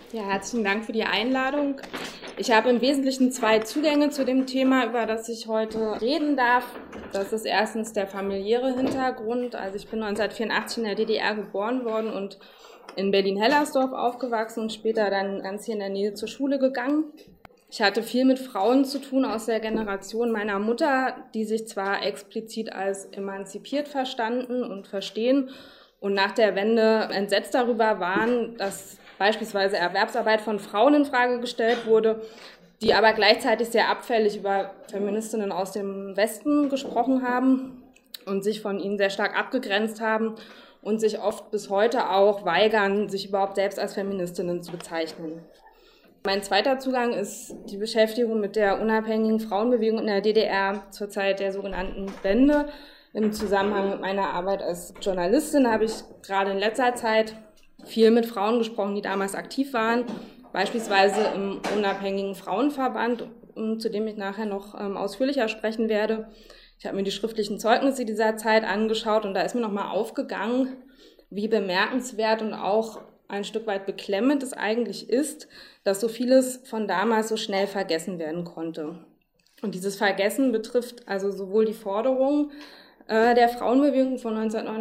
Ja, herzlichen Dank für die Einladung. Ich habe im Wesentlichen zwei Zugänge zu dem Thema, über das ich heute reden darf. Das ist erstens der familiäre Hintergrund. Also ich bin 1984 in der DDR geboren worden und in Berlin-Hellersdorf aufgewachsen und später dann ganz hier in der Nähe zur Schule gegangen. Ich hatte viel mit Frauen zu tun aus der Generation meiner Mutter, die sich zwar explizit als emanzipiert verstanden und verstehen und nach der Wende entsetzt darüber waren, dass beispielsweise Erwerbsarbeit von Frauen in Frage gestellt wurde, die aber gleichzeitig sehr abfällig über Feministinnen aus dem Westen gesprochen haben und sich von ihnen sehr stark abgegrenzt haben und sich oft bis heute auch weigern, sich überhaupt selbst als Feministinnen zu bezeichnen. Mein zweiter Zugang ist die Beschäftigung mit der unabhängigen Frauenbewegung in der DDR zur Zeit der sogenannten Wende. Im Zusammenhang mit meiner Arbeit als Journalistin habe ich gerade in letzter Zeit viel mit Frauen gesprochen, die damals aktiv waren, beispielsweise im unabhängigen Frauenverband, zu dem ich nachher noch ausführlicher sprechen werde. Ich habe mir die schriftlichen Zeugnisse dieser Zeit angeschaut und da ist mir nochmal aufgegangen, wie bemerkenswert und auch ein Stück weit beklemmend es eigentlich ist, dass so vieles von damals so schnell vergessen werden konnte. Und dieses Vergessen betrifft also sowohl die Forderungen der Frauenbewegung von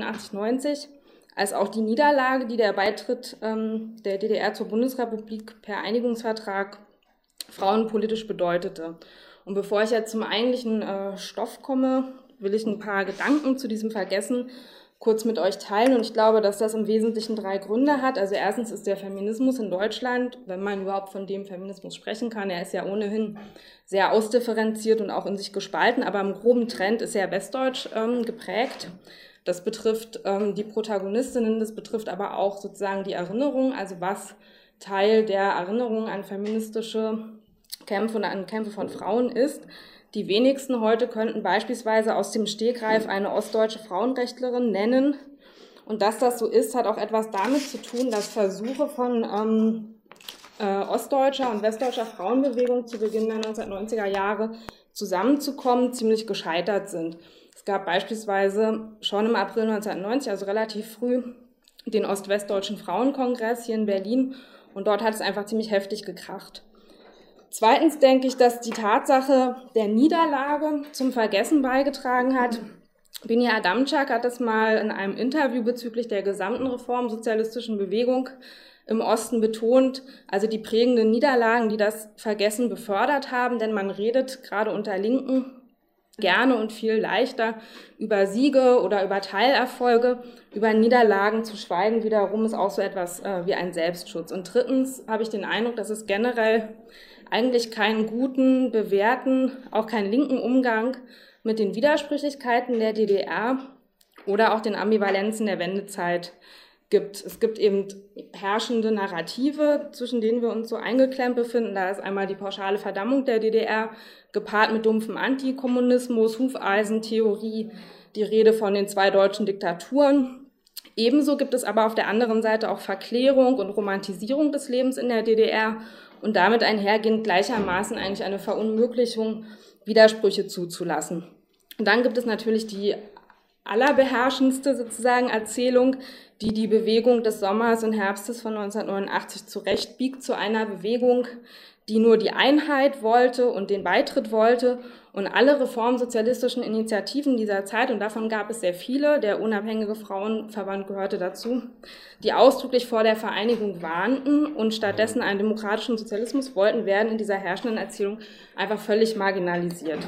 1989-90 als auch die Niederlage, die der Beitritt der DDR zur Bundesrepublik per Einigungsvertrag frauenpolitisch bedeutete. Und bevor ich jetzt zum eigentlichen Stoff komme, will ich ein paar Gedanken zu diesem Vergessen kurz mit euch teilen. Und ich glaube, dass das im Wesentlichen drei Gründe hat. Also erstens ist der Feminismus in Deutschland, wenn man überhaupt von dem Feminismus sprechen kann, er ist ja ohnehin sehr ausdifferenziert und auch in sich gespalten, aber im groben Trend ist er westdeutsch geprägt. Das betrifft die Protagonistinnen, das betrifft aber auch sozusagen die Erinnerung, also was Teil der Erinnerung an feministische Kämpfe und an Kämpfe von Frauen ist. Die wenigsten heute könnten beispielsweise aus dem Stegreif eine ostdeutsche Frauenrechtlerin nennen. Und dass das so ist, hat auch etwas damit zu tun, dass Versuche von ostdeutscher und westdeutscher Frauenbewegung zu Beginn der 1990er Jahre zusammenzukommen, ziemlich gescheitert sind. Es gab beispielsweise schon im April 1990, also relativ früh, den Ost-Westdeutschen Frauenkongress hier in Berlin und dort hat es einfach ziemlich heftig gekracht. Zweitens denke ich, dass die Tatsache der Niederlage zum Vergessen beigetragen hat. Binja Adamczak hat das mal in einem Interview bezüglich der gesamten reformsozialistischen Bewegung im Osten betont, also die prägenden Niederlagen, die das Vergessen befördert haben, denn man redet gerade unter Linken gerne und viel leichter über Siege oder über Teilerfolge, über Niederlagen zu schweigen wiederum ist auch so etwas wie ein Selbstschutz. Und drittens habe ich den Eindruck, dass es generell eigentlich keinen guten, bewährten, auch keinen linken Umgang mit den Widersprüchlichkeiten der DDR oder auch den Ambivalenzen der Wendezeit gibt. Es gibt eben herrschende Narrative, zwischen denen wir uns so eingeklemmt befinden. Da ist einmal die pauschale Verdammung der DDR, gepaart mit dumpfem Antikommunismus, Hufeisentheorie, die Rede von den zwei deutschen Diktaturen. Ebenso gibt es aber auf der anderen Seite auch Verklärung und Romantisierung des Lebens in der DDR und damit einhergehend gleichermaßen eigentlich eine Verunmöglichung, Widersprüche zuzulassen. Und dann gibt es natürlich die allerbeherrschendste sozusagen Erzählung, die die Bewegung des Sommers und Herbstes von 1989 zurechtbiegt zu einer Bewegung, die nur die Einheit wollte und den Beitritt wollte und alle reformsozialistischen Initiativen dieser Zeit, und davon gab es sehr viele, der Unabhängige Frauenverband gehörte dazu, die ausdrücklich vor der Vereinigung warnten und stattdessen einen demokratischen Sozialismus wollten, werden in dieser herrschenden Erzählung einfach völlig marginalisiert.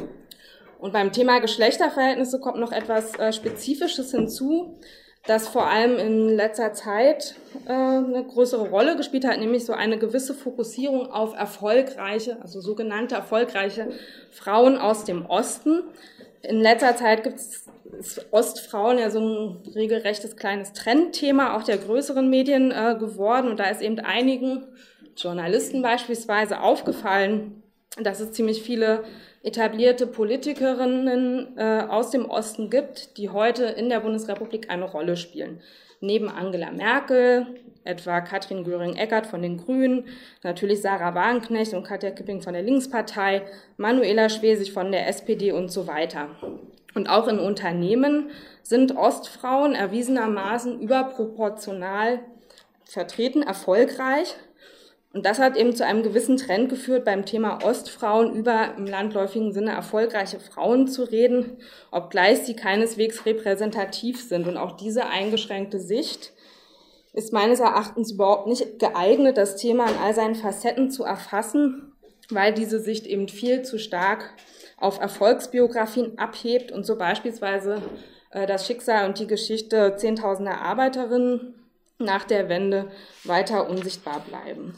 Und beim Thema Geschlechterverhältnisse kommt noch etwas Spezifisches hinzu, das vor allem in letzter Zeit eine größere Rolle gespielt hat, nämlich so eine gewisse Fokussierung auf erfolgreiche, also sogenannte erfolgreiche Frauen aus dem Osten. In letzter Zeit gibt es Ostfrauen ja so ein regelrechtes kleines Trendthema auch der größeren Medien geworden und da ist eben einigen Journalisten beispielsweise aufgefallen, dass es ziemlich viele etablierte Politikerinnen aus dem Osten gibt, die heute in der Bundesrepublik eine Rolle spielen. Neben Angela Merkel, etwa Katrin Göring-Eckardt von den Grünen, natürlich Sarah Wagenknecht und Katja Kipping von der Linkspartei, Manuela Schwesig von der SPD und so weiter. Und auch in Unternehmen sind Ostfrauen erwiesenermaßen überproportional vertreten, erfolgreich. Und das hat eben zu einem gewissen Trend geführt, beim Thema Ostfrauen über im landläufigen Sinne erfolgreiche Frauen zu reden, obgleich sie keineswegs repräsentativ sind. Und auch diese eingeschränkte Sicht ist meines Erachtens überhaupt nicht geeignet, das Thema in all seinen Facetten zu erfassen, weil diese Sicht eben viel zu stark auf Erfolgsbiografien abhebt und so beispielsweise das Schicksal und die Geschichte zehntausender Arbeiterinnen nach der Wende weiter unsichtbar bleiben.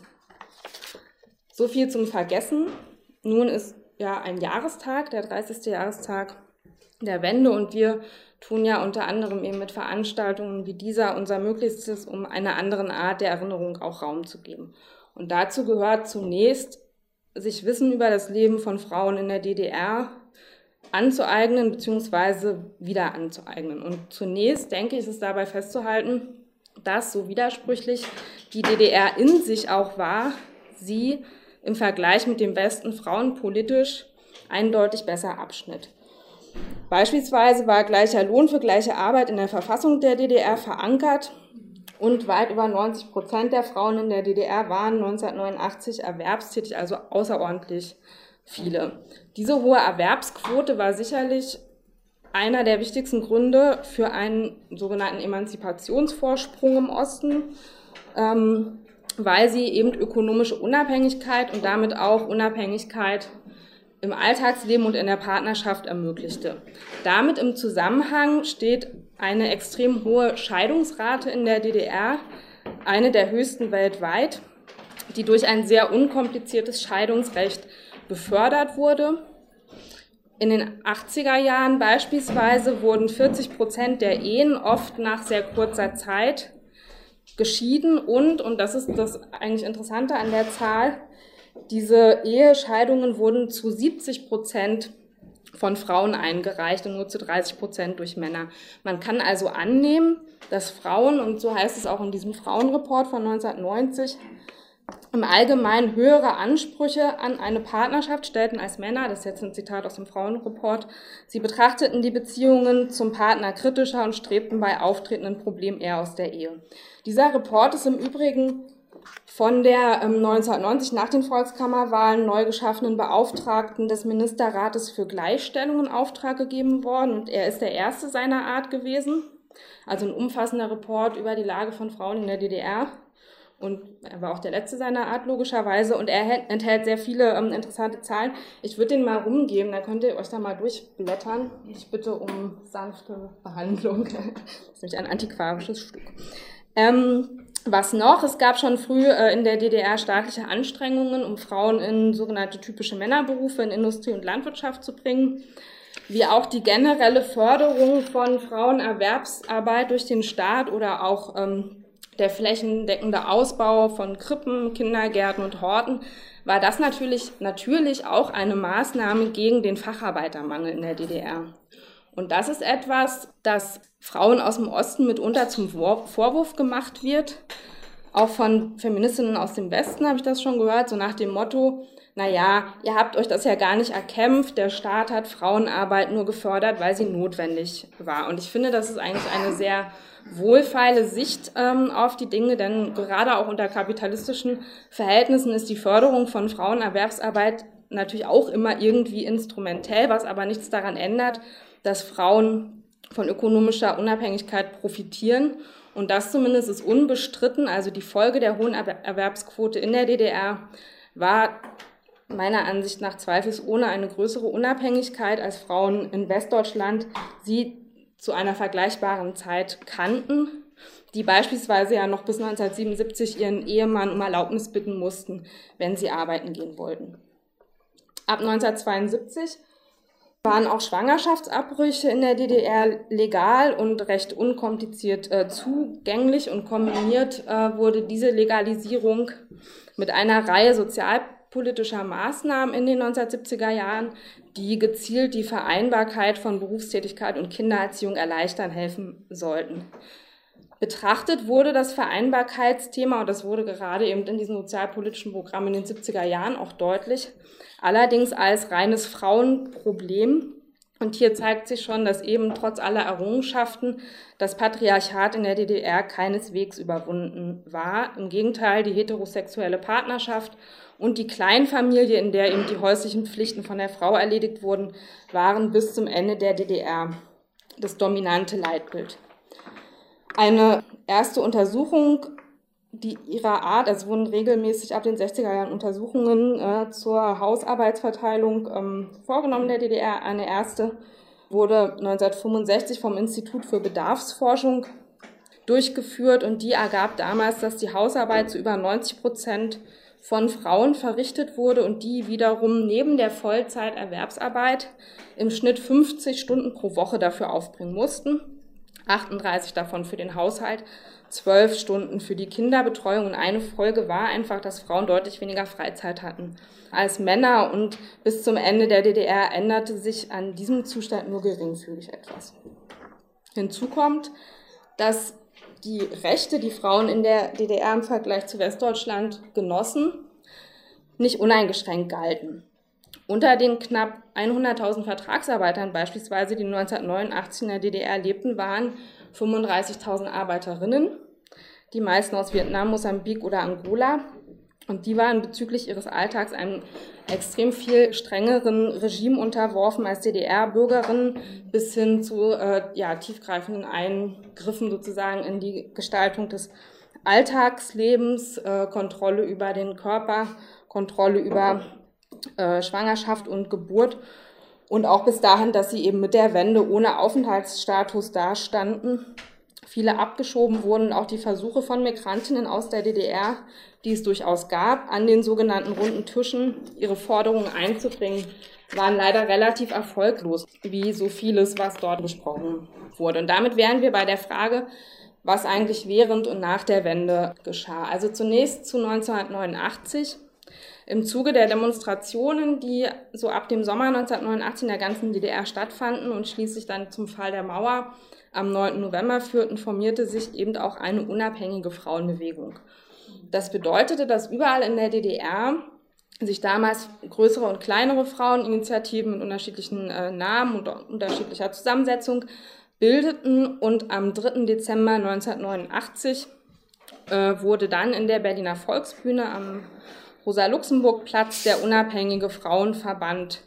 So viel zum Vergessen. Nun ist ja ein Jahrestag, der 30. Jahrestag der Wende, und wir tun ja unter anderem eben mit Veranstaltungen wie dieser unser Möglichstes, um einer anderen Art der Erinnerung auch Raum zu geben. Und dazu gehört zunächst, sich Wissen über das Leben von Frauen in der DDR anzueignen bzw. wieder anzueignen. Und zunächst, denke ich, ist es dabei festzuhalten, dass, so widersprüchlich die DDR in sich auch war, sie im Vergleich mit dem Westen frauenpolitisch eindeutig besser abschnitt. Beispielsweise war gleicher Lohn für gleiche Arbeit in der Verfassung der DDR verankert und weit über 90% der Frauen in der DDR waren 1989 erwerbstätig, also außerordentlich viele. Diese hohe Erwerbsquote war sicherlich einer der wichtigsten Gründe für einen sogenannten Emanzipationsvorsprung im Osten, weil sie eben ökonomische Unabhängigkeit und damit auch Unabhängigkeit im Alltagsleben und in der Partnerschaft ermöglichte. Damit im Zusammenhang steht eine extrem hohe Scheidungsrate in der DDR, eine der höchsten weltweit, die durch ein sehr unkompliziertes Scheidungsrecht befördert wurde. In den 80er Jahren beispielsweise wurden 40% der Ehen oft nach sehr kurzer Zeit geschieden und das ist das eigentlich Interessante an der Zahl, diese Ehescheidungen wurden zu 70% von Frauen eingereicht und nur zu 30% durch Männer. Man kann also annehmen, dass Frauen, und so heißt es auch in diesem Frauenreport von 1990, im Allgemeinen höhere Ansprüche an eine Partnerschaft stellten als Männer. Das ist jetzt ein Zitat aus dem Frauenreport. Sie betrachteten die Beziehungen zum Partner kritischer und strebten bei auftretenden Problemen eher aus der Ehe. Dieser Report ist im Übrigen von der 1990 nach den Volkskammerwahlen neu geschaffenen Beauftragten des Ministerrates für Gleichstellung in Auftrag gegeben worden, und er ist der erste seiner Art gewesen, also ein umfassender Report über die Lage von Frauen in der DDR, und er war auch der letzte seiner Art logischerweise, und er enthält sehr viele interessante Zahlen. Ich würde den mal rumgeben, dann könnt ihr euch da mal durchblättern. Ich bitte um sanfte Behandlung. Das ist nämlich ein antiquarisches Stück. Was noch? Es gab schon früh in der DDR staatliche Anstrengungen, um Frauen in sogenannte typische Männerberufe in Industrie und Landwirtschaft zu bringen, wie auch die generelle Förderung von Frauenerwerbsarbeit durch den Staat oder auch der flächendeckende Ausbau von Krippen, Kindergärten und Horten, war das natürlich auch eine Maßnahme gegen den Facharbeitermangel in der DDR. Und das ist etwas, das Frauen aus dem Osten mitunter zum Vorwurf gemacht wird. Auch von Feministinnen aus dem Westen habe ich das schon gehört, so nach dem Motto, naja, ihr habt euch das ja gar nicht erkämpft, der Staat hat Frauenarbeit nur gefördert, weil sie notwendig war. Und ich finde, das ist eigentlich eine sehr wohlfeile Sicht auf die Dinge, denn gerade auch unter kapitalistischen Verhältnissen ist die Förderung von Frauenerwerbsarbeit natürlich auch immer irgendwie instrumentell, was aber nichts daran ändert, dass Frauen von ökonomischer Unabhängigkeit profitieren. Und das zumindest ist unbestritten. Also die Folge der hohen Erwerbsquote in der DDR war meiner Ansicht nach zweifelsohne eine größere Unabhängigkeit, als Frauen in Westdeutschland sie zu einer vergleichbaren Zeit kannten, die beispielsweise ja noch bis 1977 ihren Ehemann um Erlaubnis bitten mussten, wenn sie arbeiten gehen wollten. Ab 1972 waren auch Schwangerschaftsabbrüche in der DDR legal und recht unkompliziert zugänglich, und kombiniert wurde diese Legalisierung mit einer Reihe sozialpolitischer Maßnahmen in den 1970er Jahren, die gezielt die Vereinbarkeit von Berufstätigkeit und Kindererziehung erleichtern helfen sollten. Betrachtet wurde das Vereinbarkeitsthema, und das wurde gerade eben in diesem sozialpolitischen Programm in den 70er Jahren auch deutlich, allerdings als reines Frauenproblem, Und hier zeigt sich schon, dass eben trotz aller Errungenschaften das Patriarchat in der DDR keineswegs überwunden war. Im Gegenteil, die heterosexuelle Partnerschaft und die Kleinfamilie, in der eben die häuslichen Pflichten von der Frau erledigt wurden, waren bis zum Ende der DDR das dominante Leitbild. Eine erste Untersuchung, die ihrer Art, es wurden regelmäßig ab den 60er Jahren Untersuchungen zur Hausarbeitsverteilung vorgenommen in der DDR. Eine erste wurde 1965 vom Institut für Bedarfsforschung durchgeführt und die ergab damals, dass die Hausarbeit zu über 90% von Frauen verrichtet wurde und die wiederum neben der Vollzeiterwerbsarbeit im Schnitt 50 Stunden pro Woche dafür aufbringen mussten, 38 davon für den Haushalt, 12 Stunden für die Kinderbetreuung. Und eine Folge war einfach, dass Frauen deutlich weniger Freizeit hatten als Männer. Und bis zum Ende der DDR änderte sich an diesem Zustand nur geringfügig etwas. Hinzu kommt, dass die Rechte, die Frauen in der DDR im Vergleich zu Westdeutschland genossen, nicht uneingeschränkt galten. Unter den knapp 100.000 Vertragsarbeitern beispielsweise, die 1989 in der DDR lebten, waren 35.000 Arbeiterinnen, die meisten aus Vietnam, Mosambik oder Angola. Und die waren bezüglich ihres Alltags einem extrem viel strengeren Regime unterworfen als DDR-Bürgerinnen bis hin zu tiefgreifenden Eingriffen sozusagen in die Gestaltung des Alltagslebens, Kontrolle über den Körper, Kontrolle über Schwangerschaft und Geburt und auch bis dahin, dass sie eben mit der Wende ohne Aufenthaltsstatus dastanden. Viele abgeschoben wurden, auch die Versuche von Migrantinnen aus der DDR, die es durchaus gab, an den sogenannten runden Tischen ihre Forderungen einzubringen, waren leider relativ erfolglos, wie so vieles, was dort besprochen wurde. Und damit wären wir bei der Frage, was eigentlich während und nach der Wende geschah. Also zunächst zu 1989. Im Zuge der Demonstrationen, die so ab dem Sommer 1989 in der ganzen DDR stattfanden und schließlich dann zum Fall der Mauer am 9. November führten, formierte sich eben auch eine unabhängige Frauenbewegung. Das bedeutete, dass überall in der DDR sich damals größere und kleinere Fraueninitiativen mit unterschiedlichen Namen und unterschiedlicher Zusammensetzung bildeten und am 3. Dezember 1989 wurde dann in der Berliner Volksbühne am Rosa-Luxemburg-Platz der Unabhängige Frauenverband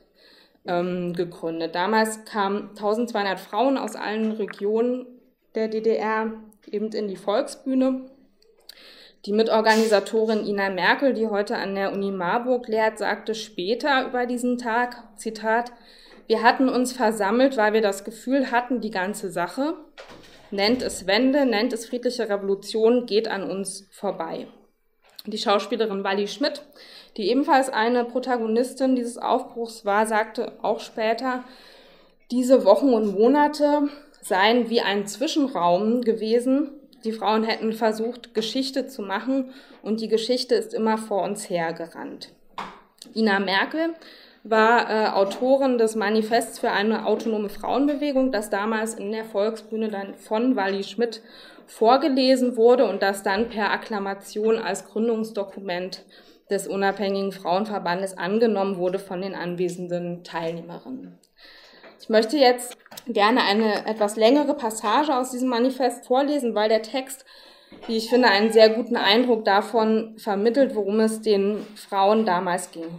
gegründet. Damals kamen 1200 Frauen aus allen Regionen der DDR eben in die Volksbühne. Die Mitorganisatorin Ina Merkel, die heute an der Uni Marburg lehrt, sagte später über diesen Tag, Zitat, wir hatten uns versammelt, weil wir das Gefühl hatten, die ganze Sache, nennt es Wende, nennt es friedliche Revolution, geht an uns vorbei. Die Schauspielerin Walli Schmidt, die ebenfalls eine Protagonistin dieses Aufbruchs war, sagte auch später, diese Wochen und Monate seien wie ein Zwischenraum gewesen. Die Frauen hätten versucht, Geschichte zu machen und die Geschichte ist immer vor uns hergerannt. Ina Merkel war Autorin des Manifests für eine autonome Frauenbewegung, das damals in der Volksbühne dann von Walli Schmidt vorgelesen wurde und das dann per Akklamation als Gründungsdokument des Unabhängigen Frauenverbandes angenommen wurde von den anwesenden Teilnehmerinnen. Ich möchte jetzt gerne eine etwas längere Passage aus diesem Manifest vorlesen, weil der Text, wie ich finde, einen sehr guten Eindruck davon vermittelt, worum es den Frauen damals ging.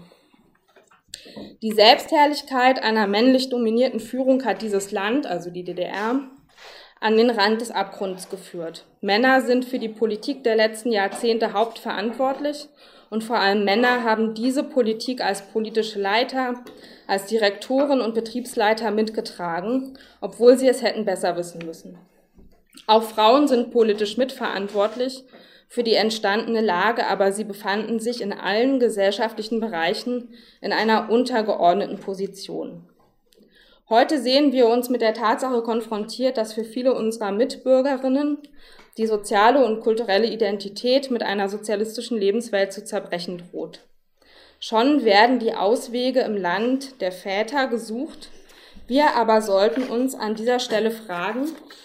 Die Selbstherrlichkeit einer männlich dominierten Führung hat dieses Land, also die DDR, an den Rand des Abgrunds geführt. Männer sind für die Politik der letzten Jahrzehnte hauptverantwortlich und vor allem Männer haben diese Politik als politische Leiter, als Direktoren und Betriebsleiter mitgetragen, obwohl sie es hätten besser wissen müssen. Auch Frauen sind politisch mitverantwortlich für die entstandene Lage, aber sie befanden sich in allen gesellschaftlichen Bereichen in einer untergeordneten Position. Heute sehen wir uns mit der Tatsache konfrontiert, dass für viele unserer Mitbürgerinnen die soziale und kulturelle Identität mit einer sozialistischen Lebenswelt zu zerbrechen droht. Schon werden die Auswege im Land der Väter gesucht. Wir aber sollten uns an dieser Stelle fragen,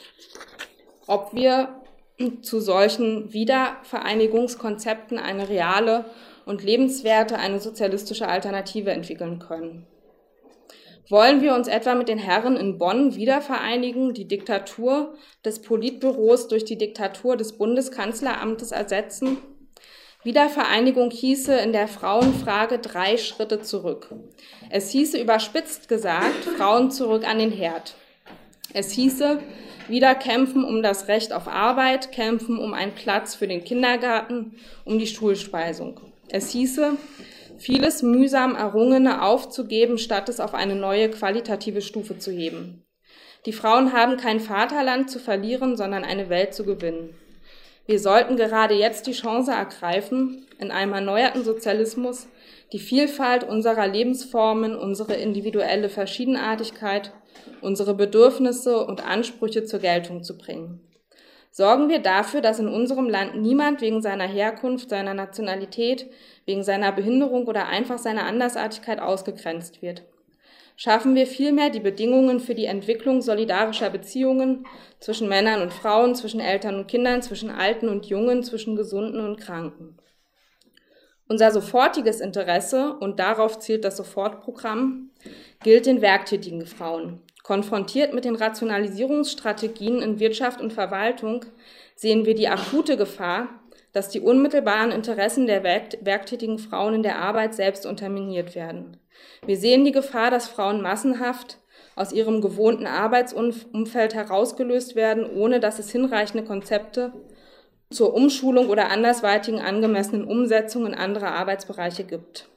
ob wir zu solchen Wiedervereinigungskonzepten eine reale und lebenswerte, eine sozialistische Alternative entwickeln können. Wollen wir uns etwa mit den Herren in Bonn wiedervereinigen, die Diktatur des Politbüros durch die Diktatur des Bundeskanzleramtes ersetzen? Wiedervereinigung hieße in der Frauenfrage 3 Schritte zurück. Es hieße überspitzt gesagt, Frauen zurück an den Herd. Es hieße, wieder kämpfen um das Recht auf Arbeit, kämpfen um einen Platz für den Kindergarten, um die Schulspeisung. Es hieße, vieles mühsam Errungene aufzugeben, statt es auf eine neue qualitative Stufe zu heben. Die Frauen haben kein Vaterland zu verlieren, sondern eine Welt zu gewinnen. Wir sollten gerade jetzt die Chance ergreifen, in einem erneuerten Sozialismus die Vielfalt unserer Lebensformen, unsere individuelle Verschiedenartigkeit, unsere Bedürfnisse und Ansprüche zur Geltung zu bringen. Sorgen wir dafür, dass in unserem Land niemand wegen seiner Herkunft, seiner Nationalität, wegen seiner Behinderung oder einfach seiner Andersartigkeit ausgegrenzt wird. Schaffen wir vielmehr die Bedingungen für die Entwicklung solidarischer Beziehungen zwischen Männern und Frauen, zwischen Eltern und Kindern, zwischen Alten und Jungen, zwischen Gesunden und Kranken. Unser sofortiges Interesse, und darauf zielt das Sofortprogramm, gilt den werktätigen Frauen. Konfrontiert mit den Rationalisierungsstrategien in Wirtschaft und Verwaltung sehen wir die akute Gefahr, dass die unmittelbaren Interessen der werktätigen Frauen in der Arbeit selbst unterminiert werden. Wir sehen die Gefahr, dass Frauen massenhaft aus ihrem gewohnten Arbeitsumfeld herausgelöst werden, ohne dass es hinreichende Konzepte zur Umschulung oder andersweitigen angemessenen Umsetzung in andere Arbeitsbereiche gibt.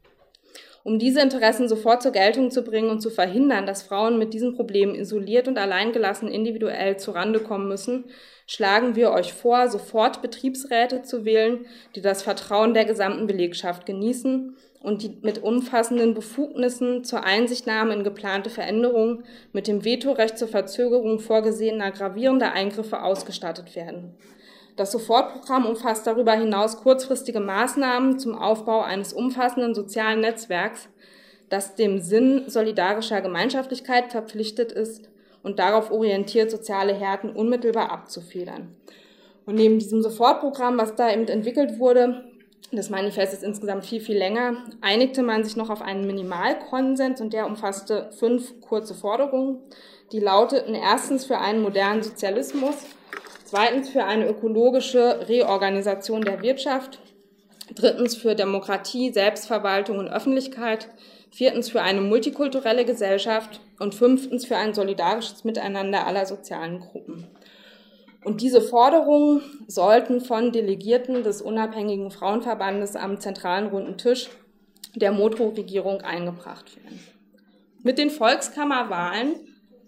Um diese Interessen sofort zur Geltung zu bringen und zu verhindern, dass Frauen mit diesen Problemen isoliert und alleingelassen individuell zurande kommen müssen, schlagen wir euch vor, sofort Betriebsräte zu wählen, die das Vertrauen der gesamten Belegschaft genießen und die mit umfassenden Befugnissen zur Einsichtnahme in geplante Veränderungen mit dem Vetorecht zur Verzögerung vorgesehener gravierender Eingriffe ausgestattet werden. Das Sofortprogramm umfasst darüber hinaus kurzfristige Maßnahmen zum Aufbau eines umfassenden sozialen Netzwerks, das dem Sinn solidarischer Gemeinschaftlichkeit verpflichtet ist und darauf orientiert, soziale Härten unmittelbar abzufedern. Und neben diesem Sofortprogramm, was da eben entwickelt wurde, das Manifest ist insgesamt viel, viel länger, einigte man sich noch auf einen Minimalkonsens und der umfasste 5 kurze Forderungen. Die lauteten erstens für einen modernen Sozialismus, zweitens für eine ökologische Reorganisation der Wirtschaft, drittens für Demokratie, Selbstverwaltung und Öffentlichkeit, viertens für eine multikulturelle Gesellschaft und fünftens für ein solidarisches Miteinander aller sozialen Gruppen. Und diese Forderungen sollten von Delegierten des unabhängigen Frauenverbandes am zentralen runden Tisch der Modrow-Regierung eingebracht werden. Mit den Volkskammerwahlen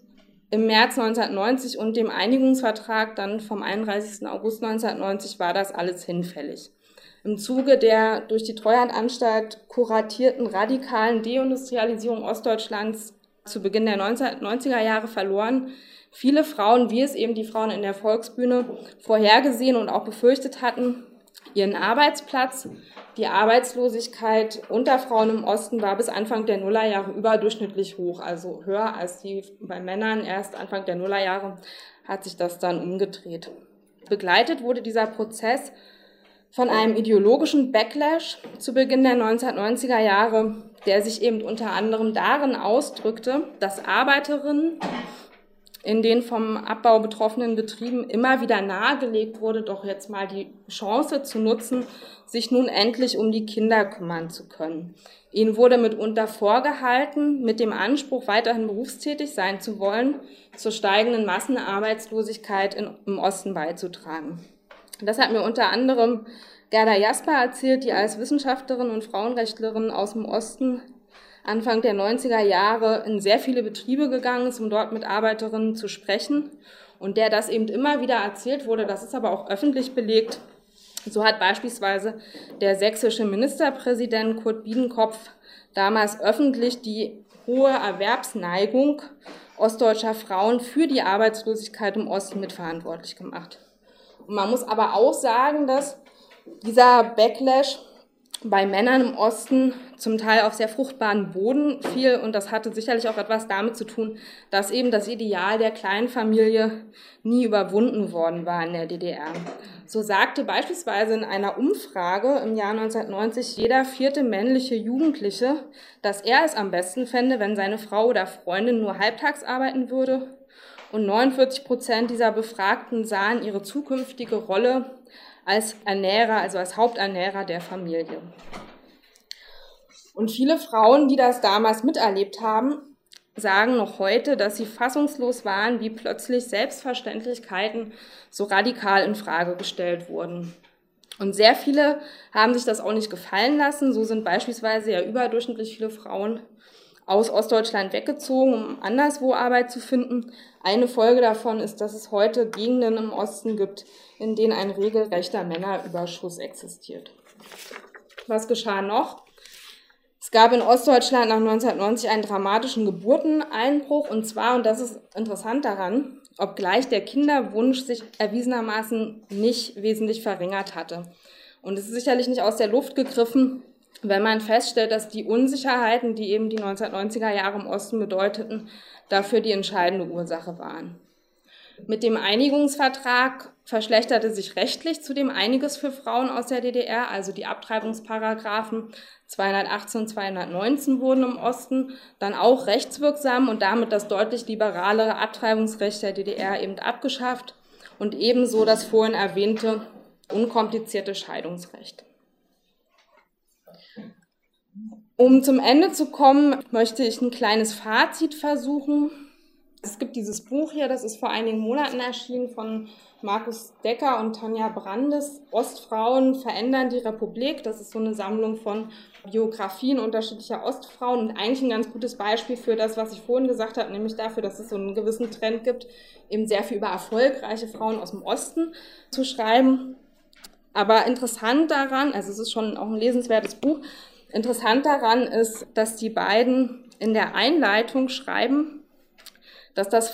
im März 1990 und dem Einigungsvertrag dann vom 31. August 1990 war das alles hinfällig. Im Zuge der durch die Treuhandanstalt kuratierten radikalen Deindustrialisierung Ostdeutschlands zu Beginn der 1990er Jahre verloren viele Frauen, wie es eben die Frauen in der Volksbühne vorhergesehen und auch befürchtet hatten, ihren Arbeitsplatz. Die Arbeitslosigkeit unter Frauen im Osten war bis Anfang der Nullerjahre überdurchschnittlich hoch, also höher als die bei Männern. Erst Anfang der Nullerjahre hat sich das dann umgedreht. Begleitet wurde dieser Prozess von einem ideologischen Backlash zu Beginn der 1990er Jahre, der sich eben unter anderem darin ausdrückte, dass Arbeiterinnen in den vom Abbau betroffenen Betrieben immer wieder nahegelegt wurde, doch jetzt mal die Chance zu nutzen, sich nun endlich um die Kinder kümmern zu können. Ihnen wurde mitunter vorgehalten, mit dem Anspruch, weiterhin berufstätig sein zu wollen, zur steigenden Massenarbeitslosigkeit im Osten beizutragen. Das hat mir unter anderem Gerda Jasper erzählt, die als Wissenschaftlerin und Frauenrechtlerin aus dem Osten Anfang der 90er Jahre in sehr viele Betriebe gegangen ist, um dort mit Arbeiterinnen zu sprechen und der das eben immer wieder erzählt wurde, das ist aber auch öffentlich belegt. So hat beispielsweise der sächsische Ministerpräsident Kurt Biedenkopf damals öffentlich die hohe Erwerbsneigung ostdeutscher Frauen für die Arbeitslosigkeit im Osten mitverantwortlich gemacht. Und man muss aber auch sagen, dass dieser Backlash bei Männern im Osten zum Teil auf sehr fruchtbaren Boden fiel. Und das hatte sicherlich auch etwas damit zu tun, dass eben das Ideal der Kleinfamilie nie überwunden worden war in der DDR. So sagte beispielsweise in einer Umfrage im Jahr 1990 jeder 4. männliche Jugendliche, dass er es am besten fände, wenn seine Frau oder Freundin nur halbtags arbeiten würde. Und 49% dieser Befragten sahen ihre zukünftige Rolle als Ernährer, also als Haupternährer der Familie. Und viele Frauen, die das damals miterlebt haben, sagen noch heute, dass sie fassungslos waren, wie plötzlich Selbstverständlichkeiten so radikal in Frage gestellt wurden. Und sehr viele haben sich das auch nicht gefallen lassen. So sind beispielsweise ja überdurchschnittlich viele Frauen aus Ostdeutschland weggezogen, um anderswo Arbeit zu finden. Eine Folge davon ist, dass es heute Gegenden im Osten gibt, in denen ein regelrechter Männerüberschuss existiert. Was geschah noch? Es gab in Ostdeutschland nach 1990 einen dramatischen Geburteneinbruch, und zwar, und das ist interessant daran, obgleich der Kinderwunsch sich erwiesenermaßen nicht wesentlich verringert hatte. Und es ist sicherlich nicht aus der Luft gegriffen, wenn man feststellt, dass die Unsicherheiten, die eben die 1990er Jahre im Osten bedeuteten, dafür die entscheidende Ursache waren. Mit dem Einigungsvertrag verschlechterte sich rechtlich zudem einiges für Frauen aus der DDR, also die Abtreibungsparagraphen 218 und 219 wurden im Osten dann auch rechtswirksam und damit das deutlich liberalere Abtreibungsrecht der DDR eben abgeschafft und ebenso das vorhin erwähnte unkomplizierte Scheidungsrecht. Um zum Ende zu kommen, möchte ich ein kleines Fazit versuchen. Es gibt dieses Buch hier, das ist vor einigen Monaten erschienen, von Markus Decker und Tanja Brandes, Ostfrauen verändern die Republik. Das ist so eine Sammlung von Biografien unterschiedlicher Ostfrauen und eigentlich ein ganz gutes Beispiel für das, was ich vorhin gesagt habe, nämlich dafür, dass es so einen gewissen Trend gibt, eben sehr viel über erfolgreiche Frauen aus dem Osten zu schreiben. Aber interessant daran, also es ist schon auch ein lesenswertes Buch, interessant daran ist, dass die beiden in der Einleitung schreiben, dass das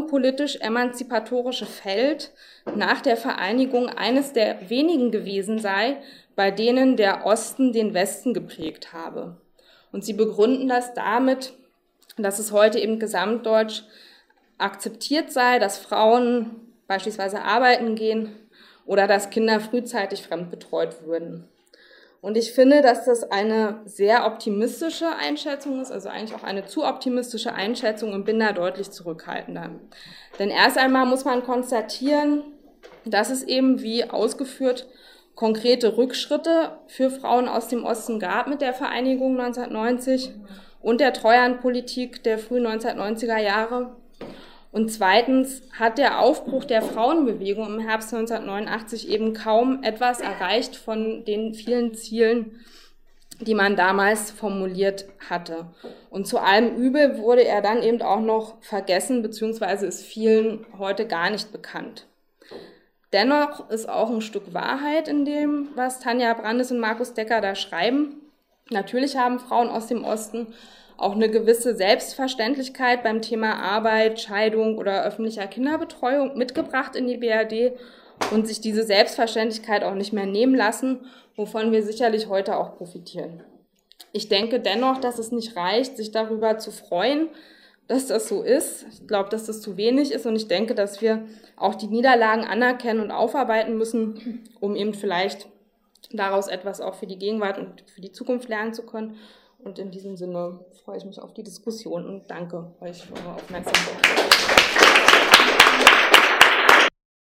frauenpolitisch-emanzipatorische Feld nach der Vereinigung eines der wenigen gewesen sei, bei denen der Osten den Westen geprägt habe. Und sie begründen das damit, dass es heute eben gesamtdeutsch akzeptiert sei, dass Frauen beispielsweise arbeiten gehen oder dass Kinder frühzeitig fremdbetreut würden. Und ich finde, dass das eine sehr optimistische Einschätzung ist, also eigentlich auch eine zu optimistische Einschätzung, und bin da deutlich zurückhaltender. Denn erst einmal muss man konstatieren, dass es eben, wie ausgeführt, konkrete Rückschritte für Frauen aus dem Osten gab mit der Vereinigung 1990 und der Treuhandpolitik der frühen 1990er Jahre. Und zweitens hat der Aufbruch der Frauenbewegung im Herbst 1989 eben kaum etwas erreicht von den vielen Zielen, die man damals formuliert hatte. Und zu allem Übel wurde er dann eben auch noch vergessen, beziehungsweise ist vielen heute gar nicht bekannt. Dennoch ist auch ein Stück Wahrheit in dem, was Tanja Brandes und Markus Decker da schreiben. Natürlich haben Frauen aus dem Osten auch eine gewisse Selbstverständlichkeit beim Thema Arbeit, Scheidung oder öffentlicher Kinderbetreuung mitgebracht in die BRD und sich diese Selbstverständlichkeit auch nicht mehr nehmen lassen, wovon wir sicherlich heute auch profitieren. Ich denke dennoch, dass es nicht reicht, sich darüber zu freuen, dass das so ist. Ich glaube, dass das zu wenig ist, und ich denke, dass wir auch die Niederlagen anerkennen und aufarbeiten müssen, um eben vielleicht daraus etwas auch für die Gegenwart und für die Zukunft lernen zu können. Und in diesem Sinne freue ich mich auf die Diskussion und danke euch für eure Aufmerksamkeit.